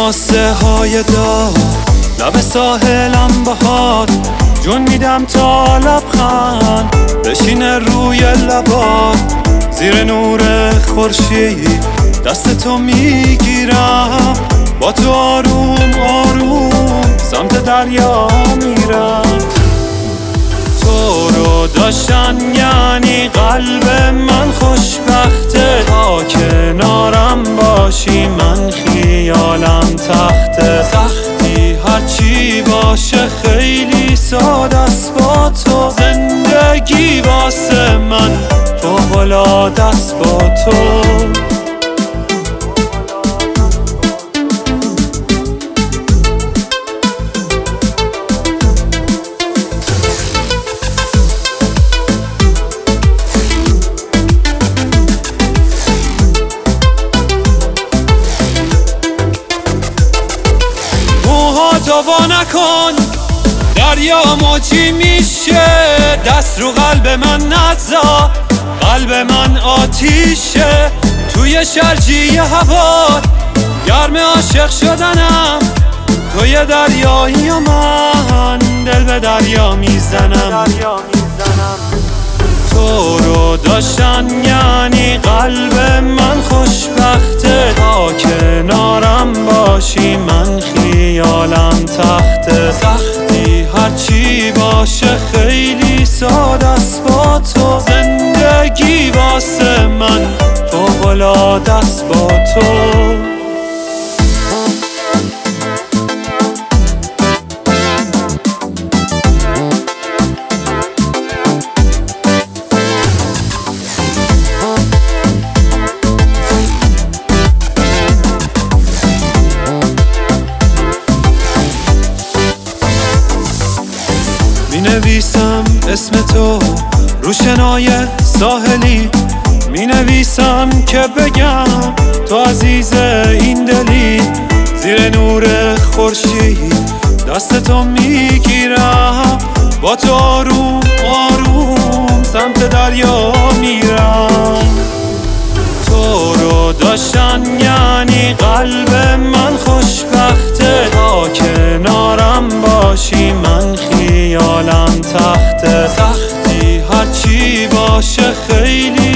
کاسه های دار لب ساحلم بهار جون میدم تا لبخند بشینه روی لبات زیر نور خورشید دست تو میگیرم با تو آروم آروم سمت دریا میرم تو رو داشتن یعنی قلب من خوشبخته تا کنارم باشی من خیالم تخته سختی هرچی باشه خیلی ساده است با تو زندگی واسه من فوق‌العاده است با تو تو وا نکن دریا موجی میشه دست رو قلب من نزا قلب من آتیشه توی شرجی هوا گرم عاشق شدنم توی دریایی و من دل به دریا میزنم تو رو داشتن یعنی قلب من خوشبخته تا کنارم باشی من خیالم تخته سختی هرچی باشه خیلی ساده است با تو زندگی واسه من فوق‌العاده است با تو مینویسم اسم تو رو شنای ساحلی مینویسم که بگم تو عزیز این دلی زیر نور خورشید دست تو میگیرم با تو آروم آروم سمت دریا میرم تو رو داشتن یعنی قلب من خوشبخته تا کنارم باشی من خیالم تخته سختی هرچی باشه خیلی